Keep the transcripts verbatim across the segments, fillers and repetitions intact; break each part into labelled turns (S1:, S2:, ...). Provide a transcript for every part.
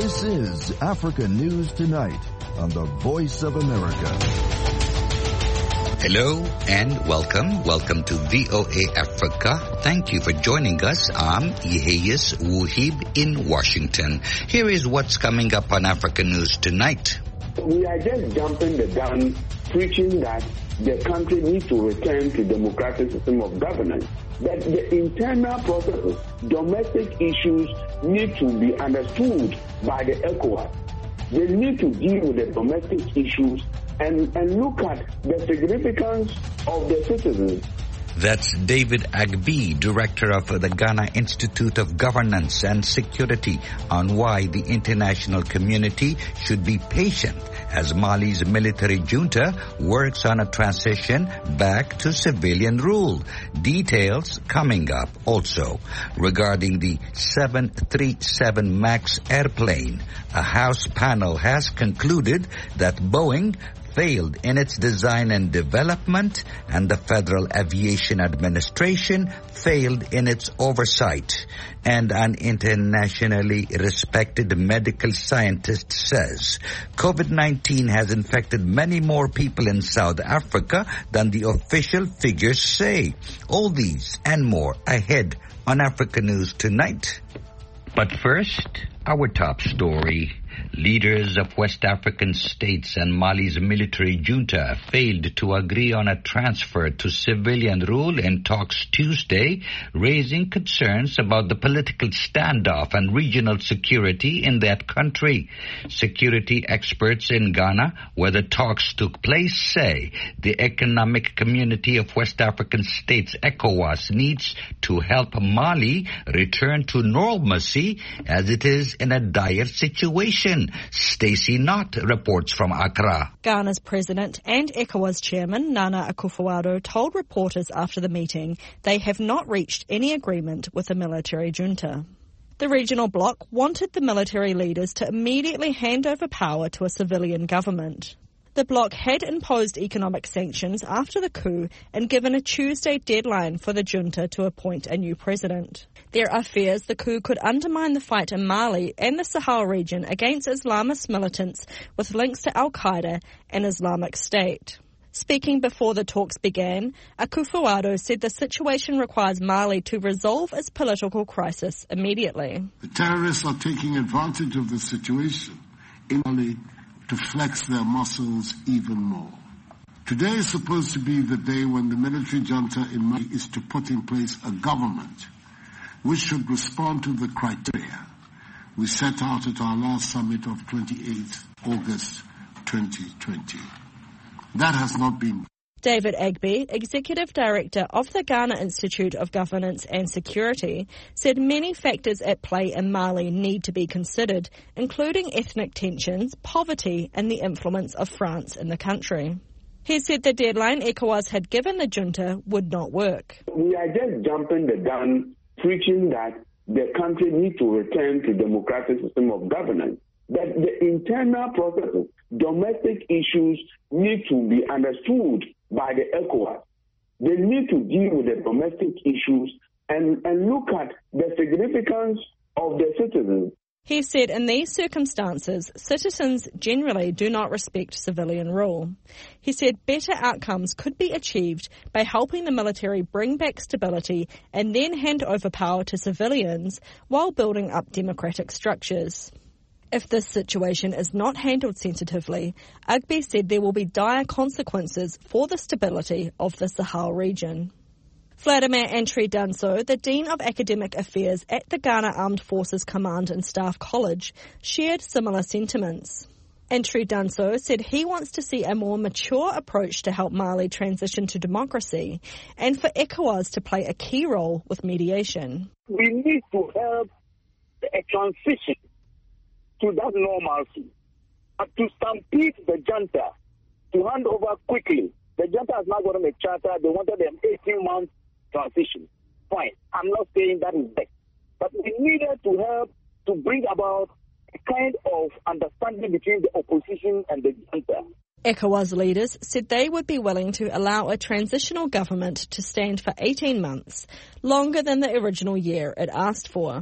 S1: This is Africa News Tonight on the Voice of America.
S2: Hello and welcome. Welcome to V O A Africa. Thank you for joining us. I'm Yeheyes Wuhib in Washington. Here is what's coming up on Africa News Tonight.
S3: We are just jumping the gun, preaching that the country needs to return to democratic system of governance. That the internal processes, domestic issues need to be understood by the ECOWAS. They need to deal with the domestic issues and, and look at the significance of the citizens.
S2: That's David Agbi, director of the Ghana Institute of Governance and Security, on why the international community should be patient as Mali's military junta works on a transition back to civilian rule. Details coming up also. Regarding the seven thirty-seven MAX airplane, a House panel has concluded that Boeing failed in its design and development, and the Federal Aviation Administration failed in its oversight. And an internationally respected medical scientist says COVID nineteen has infected many more people in South Africa than the official figures say. All these and more ahead on Africa News Tonight. But first, our top story. Leaders of West African states and Mali's military junta failed to agree on a transfer to civilian rule in talks Tuesday, raising concerns about the political standoff and regional security in that country. Security experts in Ghana, where the talks took place, say the Economic Community of West African States, ECOWAS, needs to help Mali return to normalcy as it is in a dire situation. Stacey Knott reports from Accra.
S4: Ghana's president and ECOWAS chairman, Nana Akufo-Addo, told reporters after the meeting they have not reached any agreement with the military junta. The regional bloc wanted the military leaders to immediately hand over power to a civilian government. The bloc had imposed economic sanctions after the coup and given a Tuesday deadline for the junta to appoint a new president. There are fears the coup could undermine the fight in Mali and the Sahel region against Islamist militants with links to Al-Qaeda and Islamic State. Speaking before the talks began, Akufo-Addo said the situation requires Mali to resolve its political crisis immediately.
S5: The terrorists are taking advantage of the situation in Mali to flex their muscles even more. Today is supposed to be the day when the military junta in Mali is to put in place a government which should respond to the criteria we set out at our last summit of twenty-eighth August twenty twenty. That has not been.
S4: David Agbi, Executive Director of the Ghana Institute of Governance and Security, said many factors at play in Mali need to be considered, including ethnic tensions, poverty, and the influence of France in the country. He said the deadline ECOWAS had given the junta would not work.
S3: We are just jumping the gun, preaching that the country needs to return to democratic system of governance. That the internal processes, domestic issues need to be understood by the ECOWAS. They need to deal with the domestic issues and, and look at the significance of the citizens.
S4: He said in these circumstances, citizens generally do not respect civilian rule. He said better outcomes could be achieved by helping the military bring back stability and then hand over power to civilians while building up democratic structures. If this situation is not handled sensitively, Agbi said there will be dire consequences for the stability of the Sahel region. Vladimir Antwi-Danso, the Dean of Academic Affairs at the Ghana Armed Forces Command and Staff College, shared similar sentiments. Antwi-Danso said he wants to see a more mature approach to help Mali transition to democracy and for ECOWAS to play a key role with mediation.
S6: We need to help a transition to that normalcy, uh, to stampede the junta, to hand over quickly. The junta has now gotten a charter. They wanted an eighteen-month transition. Fine. I'm not saying that is best. But we needed to help to bring about a kind of understanding between the opposition and the junta.
S4: ECOWAS leaders said they would be willing to allow a transitional government to stand for eighteen months, longer than the original year it asked for.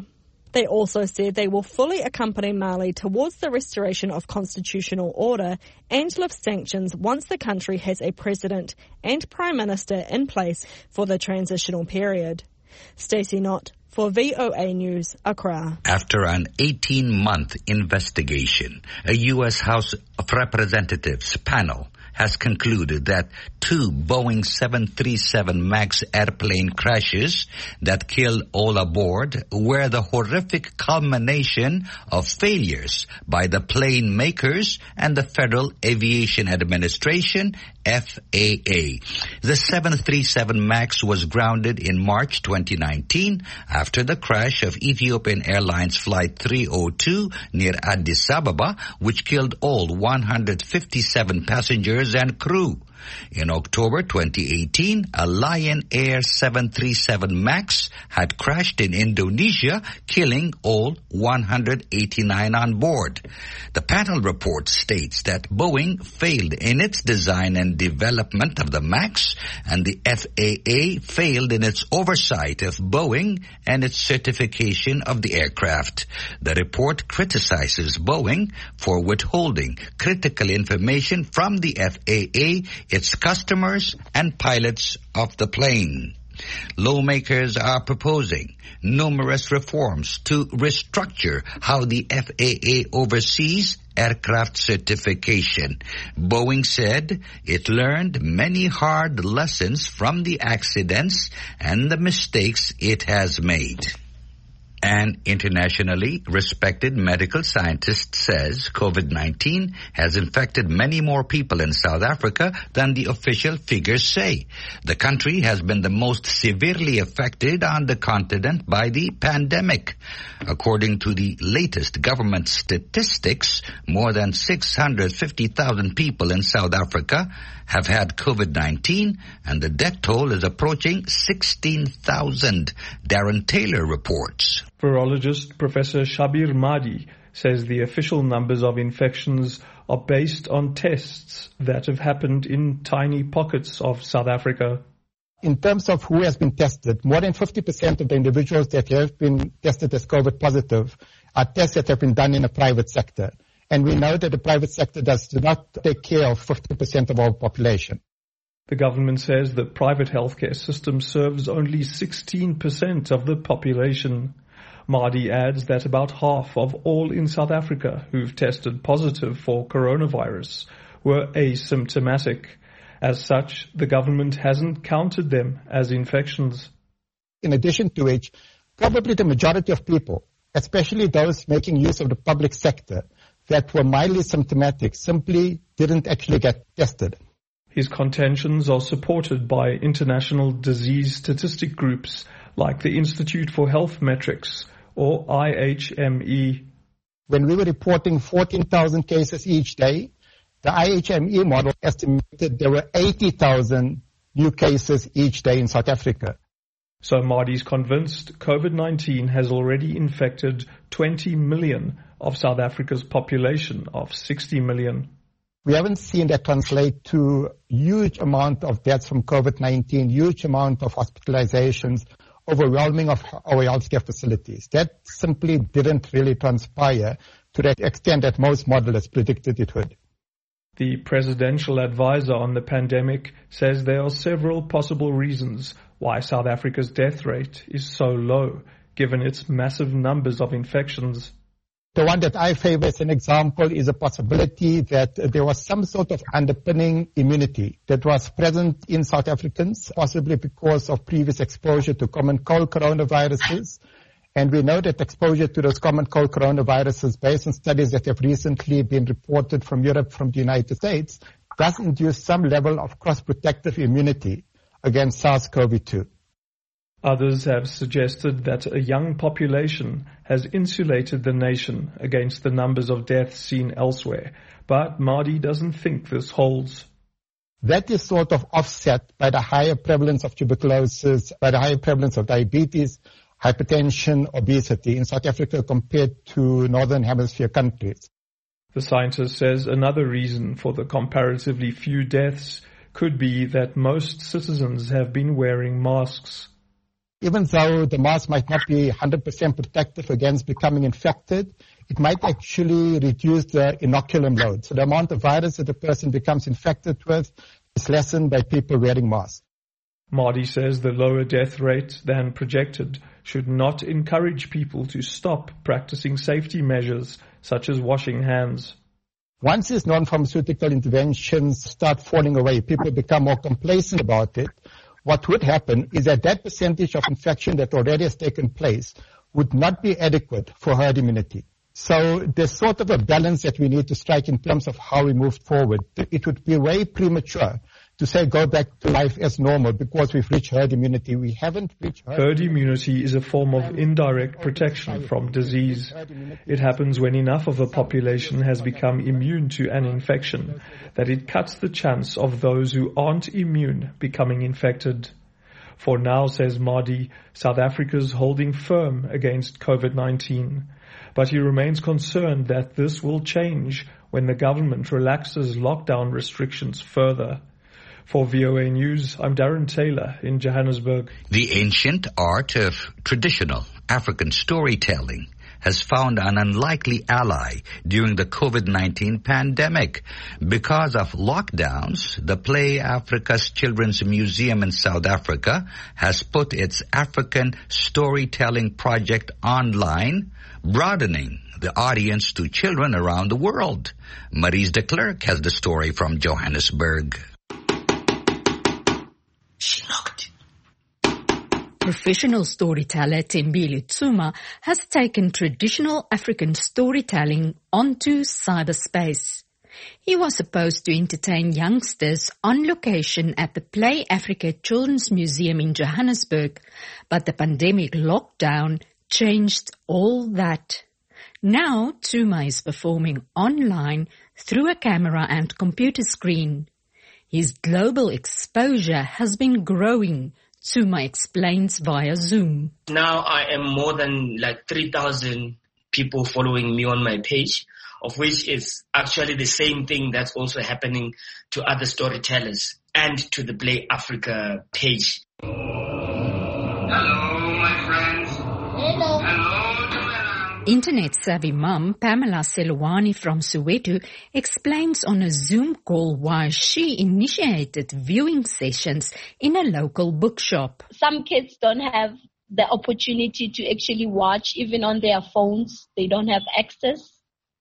S4: They also said they will fully accompany Mali towards the restoration of constitutional order and lift sanctions once the country has a president and prime minister in place for the transitional period. Stacey Knott for V O A News, Accra.
S2: After an eighteen-month investigation, a U S House of Representatives panel has concluded that two Boeing seven thirty-seven MAX airplane crashes that killed all aboard were the horrific culmination of failures by the plane makers and the Federal Aviation Administration, F A A. The seven thirty-seven MAX was grounded in March twenty nineteen after the crash of Ethiopian Airlines Flight three oh two near Addis Ababa, which killed all one hundred fifty-seven passengers and crew. In October twenty eighteen, a Lion Air seven thirty-seven MAX had crashed in Indonesia, killing all one hundred eighty-nine on board. The panel report states that Boeing failed in its design and development of the MAX, and the F A A failed in its oversight of Boeing and its certification of the aircraft. The report criticizes Boeing for withholding critical information from the F A A, its customers, and pilots of the plane. Lawmakers are proposing numerous reforms to restructure how the F A A oversees aircraft certification. Boeing said it learned many hard lessons from the accidents and the mistakes it has made. An internationally respected medical scientist says COVID nineteen has infected many more people in South Africa than the official figures say. The country has been the most severely affected on the continent by the pandemic. According to the latest government statistics, more than six hundred fifty thousand people in South Africa have had COVID nineteen, and the death toll is approaching sixteen thousand. Darren Taylor reports.
S7: Virologist Professor Shabir Mahdi says the official numbers of infections are based on tests that have happened in tiny pockets of South Africa.
S8: In terms of who has been tested, more than fifty percent of the individuals that have been tested as COVID positive are tests that have been done in the private sector. And we know that the private sector does not take care of fifty percent of our population.
S7: The government says the private healthcare system serves only sixteen percent of the population. Mahdi adds that about half of all in South Africa who've tested positive for coronavirus were asymptomatic. As such, the government hasn't counted them as infections.
S8: In addition to which, probably the majority of people, especially those making use of the public sector, that were mildly symptomatic simply didn't actually get tested.
S7: His contentions are supported by international disease statistic groups like the Institute for Health Metrics, or I H M E.
S8: When we were reporting fourteen thousand cases each day, the I H M E model estimated there were eighty thousand new cases each day in South Africa.
S7: So Mahdi's convinced COVID nineteen has already infected twenty million of South Africa's population of sixty million.
S8: We haven't seen that translate to huge amount of deaths from COVID nineteen, huge amount of hospitalizations, overwhelming of our healthcare facilities. That simply didn't really transpire to that extent that most modelers predicted it would.
S7: The presidential advisor on the pandemic says there are several possible reasons why South Africa's death rate is so low, given its massive numbers of infections.
S8: The one that I favor as an example is a possibility that there was some sort of underpinning immunity that was present in South Africans, possibly because of previous exposure to common cold coronaviruses. And we know that exposure to those common cold coronaviruses, based on studies that have recently been reported from Europe, from the United States, does induce some level of cross-protective immunity against SARS-C o V two.
S7: Others have suggested that a young population has insulated the nation against the numbers of deaths seen elsewhere, but Mahdi doesn't think this holds.
S8: That is sort of offset by the higher prevalence of tuberculosis, by the higher prevalence of diabetes, hypertension, obesity in South Africa compared to Northern Hemisphere countries.
S7: The scientist says another reason for the comparatively few deaths could be that most citizens have been wearing masks.
S8: Even though the mask might not be one hundred percent protective against becoming infected, it might actually reduce the inoculum load. So the amount of virus that a person becomes infected with is lessened by people wearing masks.
S7: Mardi says the lower death rate than projected should not encourage people to stop practicing safety measures such as washing hands.
S8: Once these non-pharmaceutical interventions start falling away, people become more complacent about it. What would happen is that that percentage of infection that already has taken place would not be adequate for herd immunity. So there's sort of a balance that we need to strike in terms of how we move forward. It would be way premature to say go back to life as normal because we've reached herd immunity. We haven't reached herd,
S7: herd immunity is a form of indirect protection from disease. It happens when enough of a population has become immune to an infection that it cuts the chance of those who aren't immune becoming infected. For now, says Mardi, South Africa's holding firm against COVID nineteen. But he remains concerned that this will change when the government relaxes lockdown restrictions further. For V O A News, I'm Darren Taylor in Johannesburg.
S2: The ancient art of traditional African storytelling has found an unlikely ally during the COVID nineteen pandemic. Because of lockdowns, the Play Africa's Children's Museum in South Africa has put its African storytelling project online, broadening the audience to children around the world. Maurice de Klerk has the story from Johannesburg.
S9: She knocked. Professional storyteller Tembile Tsuma has taken traditional African storytelling onto cyberspace. He was supposed to entertain youngsters on location at the Play Africa Children's Museum in Johannesburg, but the pandemic lockdown changed all that. Now Tsuma is performing online through a camera and computer screen. His global exposure has been growing, Tsuma explains via Zoom.
S10: Now I am more than like three thousand people following me on my page, of which is actually the same thing that's also happening to other storytellers and to the Play Africa page.
S11: Hello, my friends. Hello. Hello.
S9: Internet-savvy mum Pamela Selwani from Soweto explains on a Zoom call why she initiated viewing sessions in a local bookshop.
S12: Some kids don't have the opportunity to actually watch even on their phones. They don't have access.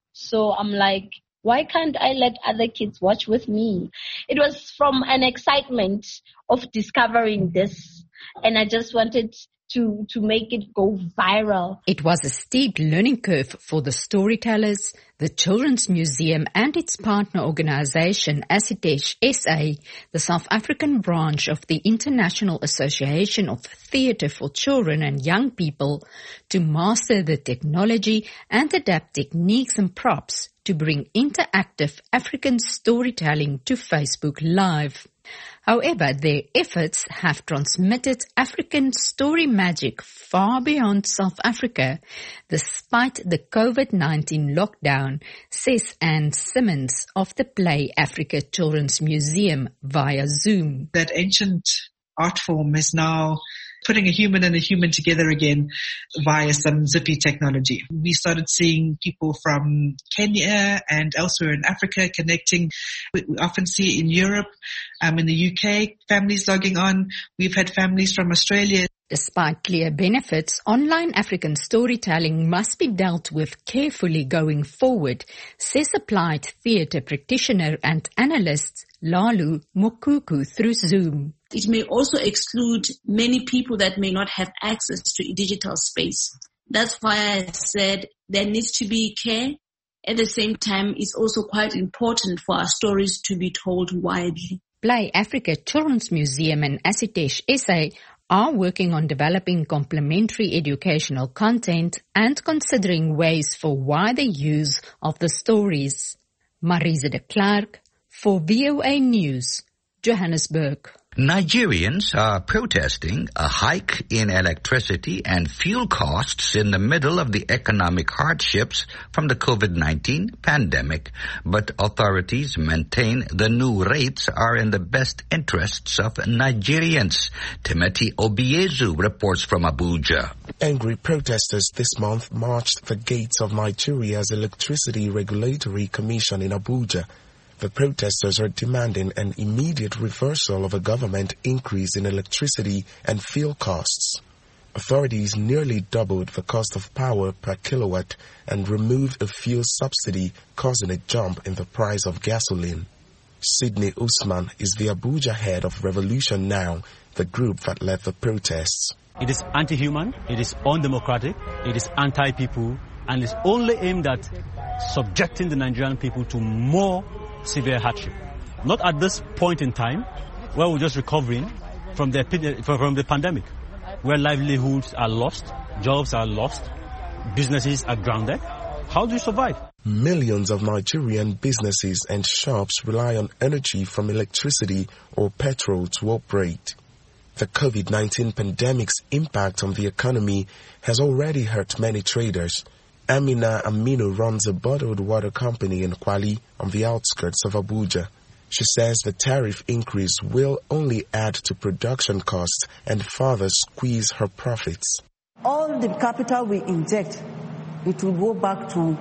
S12: So I'm like, why can't I let other kids watch with me? It was from an excitement of discovering this, and I just wanted to to make it go viral.
S9: It was a steep learning curve for the storytellers, the Children's Museum and its partner organization ASITESH S A, the South African branch of the International Association of Theatre for Children and Young People, to master the technology and adapt techniques and props to bring interactive African storytelling to Facebook Live. However, their efforts have transmitted African story magic far beyond South Africa, despite the COVID nineteen lockdown, says Anne Simmons of the Play Africa Children's Museum via Zoom.
S13: That ancient art form is now putting a human and a human together again via some zippy technology. We started seeing people from Kenya and elsewhere in Africa connecting. We often see in Europe, um, in the U K, families logging on. We've had families from Australia.
S9: Despite clear benefits, online African storytelling must be dealt with carefully going forward, says applied theatre practitioner and analyst Lalu Mokuku through Zoom.
S14: It may also exclude many people that may not have access to a digital space. That's why I said there needs to be care. At the same time, it's also quite important for our stories to be told widely.
S9: Play Africa Children's Museum and ASITESH S A are working on developing complementary educational content and considering ways for wider use of the stories. Maurice de Klerk for V O A News, Johannesburg.
S2: Nigerians are protesting a hike in electricity and fuel costs in the middle of the economic hardships from the COVID nineteen pandemic, but authorities maintain the new rates are in the best interests of Nigerians. Timothy Obiezu reports from Abuja.
S15: Angry protesters this month marched the gates of Nigeria's Electricity Regulatory Commission in Abuja. The protesters are demanding an immediate reversal of a government increase in electricity and fuel costs. Authorities nearly doubled the cost of power per kilowatt and removed a fuel subsidy, causing a jump in the price of gasoline. Sidney Usman is the Abuja head of Revolution Now, the group that led the protests.
S16: It is anti-human, it is undemocratic, it is anti-people, and it's only aimed at subjecting the Nigerian people to more severe hardship. Not at this point in time where we're just recovering from the from the pandemic, where livelihoods are lost, jobs are lost, businesses are grounded. How do you survive?
S15: Millions of Nigerian businesses and shops rely on energy from electricity or petrol to operate. The COVID nineteen pandemic's impact on the economy has already hurt many traders. Amina Aminu runs a bottled water company in Kwali on the outskirts of Abuja. She says the tariff increase will only add to production costs and further squeeze her profits.
S17: All the capital we inject, it will go back to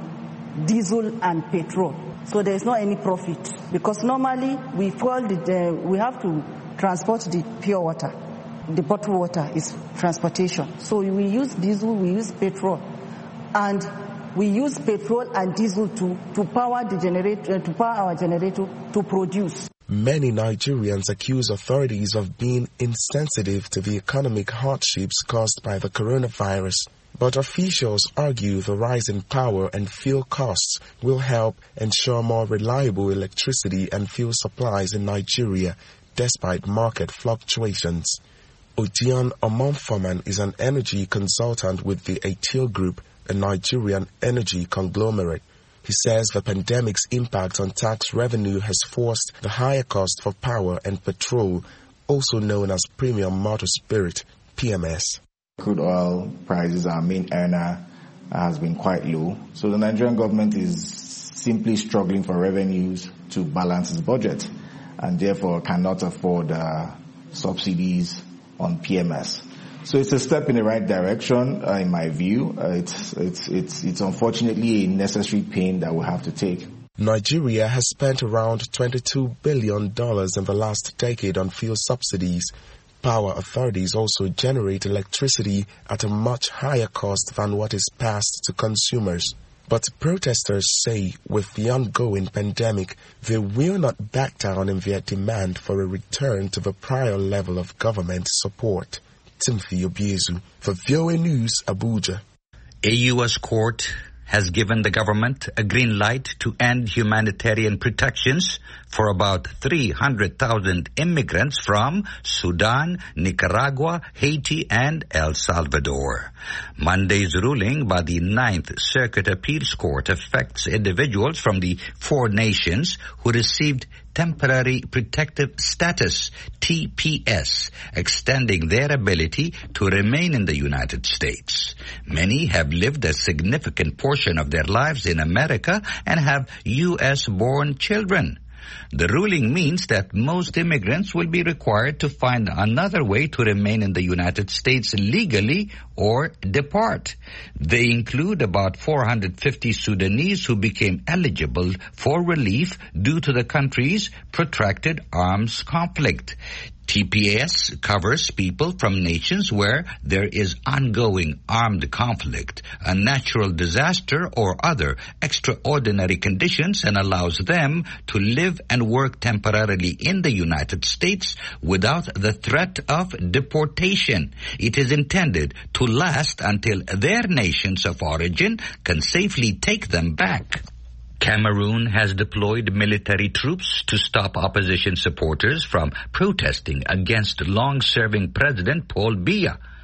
S17: diesel and petrol. So there is not any profit because normally we fuel the, uh, we have to transport the pure water. The bottled water is transportation. So we use diesel, we use petrol. And we use petrol and diesel to, to power the generator, to power our generator to produce.
S15: Many Nigerians accuse authorities of being insensitive to the economic hardships caused by the coronavirus. But officials argue the rise in power and fuel costs will help ensure more reliable electricity and fuel supplies in Nigeria, despite market fluctuations. Odion Omonfoman is an energy consultant with the Atil Group, a Nigerian energy conglomerate. He says the pandemic's impact on tax revenue has forced the higher cost for power and petrol, also known as premium motor spirit, P M S.
S18: Crude oil prices, our main earner, has been quite low. So the Nigerian government is simply struggling for revenues to balance its budget and therefore cannot afford uh, subsidies on P M S. So it's a step in the right direction, uh, in my view. Uh, it's, it's, it's, it's unfortunately a necessary pain that we have to take.
S15: Nigeria has spent around twenty-two billion dollars in the last decade on fuel subsidies. Power authorities also generate electricity at a much higher cost than what is passed to consumers. But protesters say with the ongoing pandemic, they will not back down in their demand for a return to the prior level of government support. Timothy Obiezu for V O A News, Abuja.
S2: A U S court has given the government a green light to end humanitarian protections for about three hundred thousand immigrants from Sudan, Nicaragua, Haiti, and El Salvador. Monday's ruling by the Ninth Circuit Appeals Court affects individuals from the four nations who received Temporary Protective Status, T P S, extending their ability to remain in the United States. Many have lived a significant portion of their lives in America and have U S-born children. The ruling means that most immigrants will be required to find another way to remain in the United States legally or depart. They include about four hundred fifty Sudanese who became eligible for relief due to the country's protracted arms conflict. T P S covers people from nations where there is ongoing armed conflict, a natural disaster, or other extraordinary conditions, and allows them to live and work temporarily in the United States without the threat of deportation. It is intended to last until their nations of origin can safely take them back. Cameroon has deployed military troops to stop opposition supporters from protesting against long-serving President Paul Biya.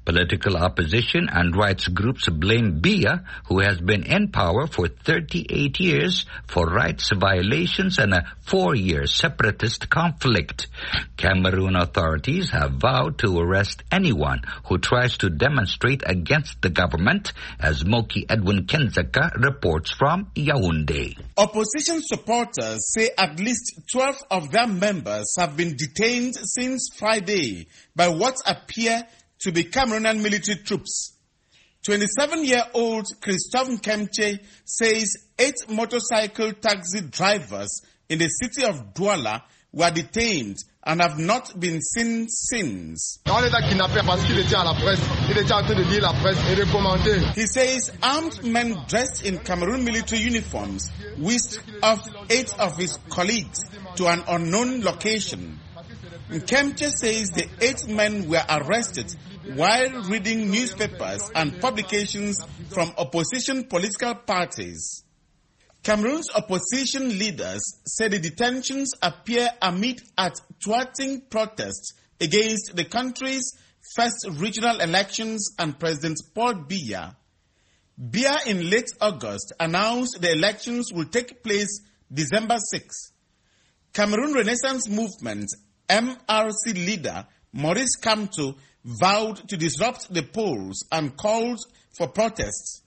S2: Political opposition and rights groups blame Biya, who has been in power for thirty-eight years, for rights violations and a four-year separatist conflict. Cameroon authorities have vowed to arrest anyone who tries to demonstrate against the government, as Moki Edwin Kenzaka reports from Yaoundé.
S19: Opposition supporters say at least twelve of their members have been detained since Friday by what appear to be Cameroonian military troops. twenty-seven-year-old Christophe Nkemche says eight motorcycle taxi drivers in the city of Douala were detained and have not been seen since. He says armed men dressed in Cameroon military uniforms whisked off eight of his colleagues to an unknown location. Nkemche says the eight men were arrested while reading newspapers and publications from opposition political parties. Cameroon's opposition leaders say the detentions appear amid thwarting protests against the country's first regional elections and President Paul Biya. Biya in late August announced the elections will take place December sixth. Cameroon Renaissance Movement M R C leader Maurice Kamto vowed to disrupt the polls and called for protests.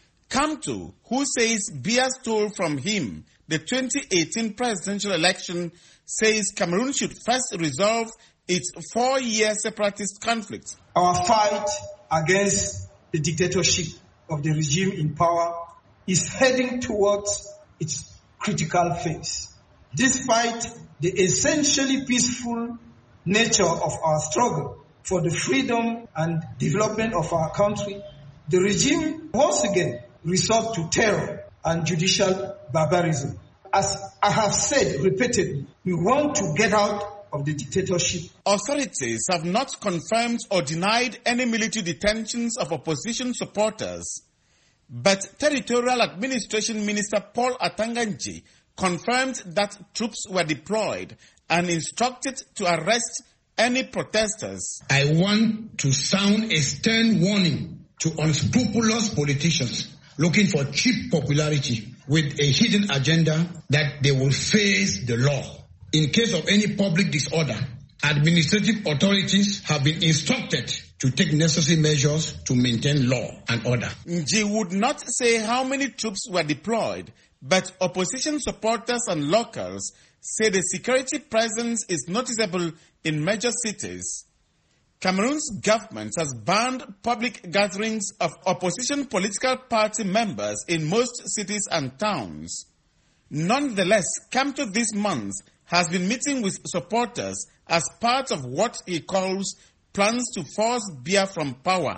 S19: Kamto, who says Biya stole from him the twenty eighteen presidential election, says Cameroon should first resolve its four-year separatist conflict.
S20: Our fight against the dictatorship of the regime in power is heading towards its critical phase. Despite the essentially peaceful nature of our struggle for the freedom and development of our country, the regime once again resort to terror and judicial barbarism. As I have said repeatedly, we want to get out of the dictatorship.
S19: Authorities have not confirmed or denied any military detentions of opposition supporters, but Territorial Administration Minister Paul Atanganji confirmed that troops were deployed and instructed to arrest any protesters.
S21: I want to sound a stern warning to unscrupulous politicians looking for cheap popularity with a hidden agenda that they will face the law. In case of any public disorder, administrative authorities have been instructed to take necessary measures to maintain law and order.
S19: Nji would not say how many troops were deployed, but opposition supporters and locals say the security presence is noticeable in major cities. Cameroon's government has banned public gatherings of opposition political party members in most cities and towns. Nonetheless, Kamto this month has been meeting with supporters as part of what he calls plans to force Biya from power.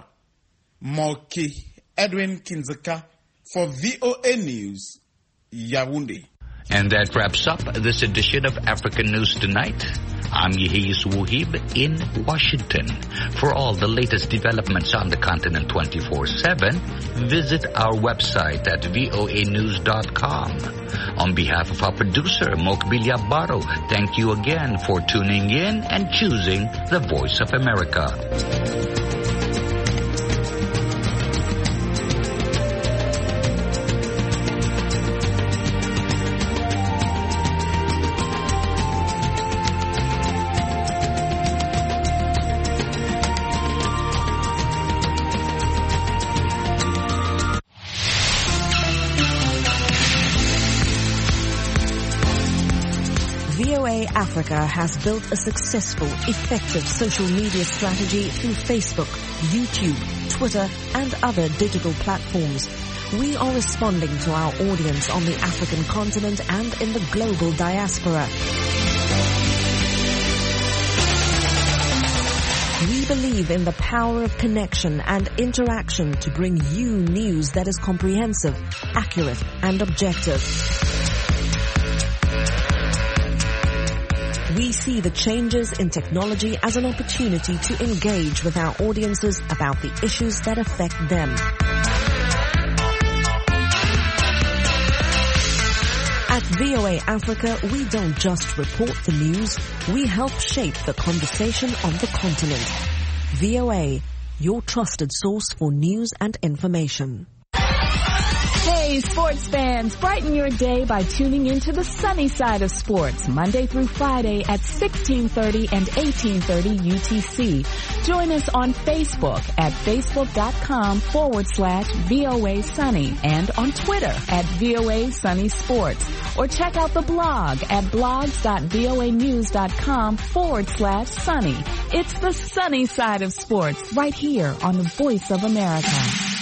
S19: Moki Edwin Kinzaka for V O A News, Yaoundé.
S2: And that wraps up this edition of African News Tonight. I'm Yehis Wuhib in Washington. For all the latest developments on the continent twenty-four seven, visit our website at voa news dot com. On behalf of our producer, Mokbilia Baro, thank you again for tuning in and choosing the Voice of America.
S22: Africa has built a successful, effective social media strategy through Facebook, YouTube, Twitter, and other digital platforms. We are responding to our audience on the African continent and in the global diaspora. We believe in the power of connection and interaction to bring you news that is comprehensive, accurate, and objective. We see the changes in technology as an opportunity to engage with our audiences about the issues that affect them. At V O A Africa, we don't just report the news, we help shape the conversation on the continent. V O A, your trusted source for news and information.
S1: Hey, sports fans, brighten your day by tuning into the sunny side of sports, Monday through Friday at sixteen thirty and eighteen thirty U T C. Join us on Facebook at facebook.com forward slash VOA Sunny and on Twitter at VOA Sunny Sports. Or check out the blog at blogs.voanews.com forward slash sunny. It's the sunny side of sports right here on the Voice of America.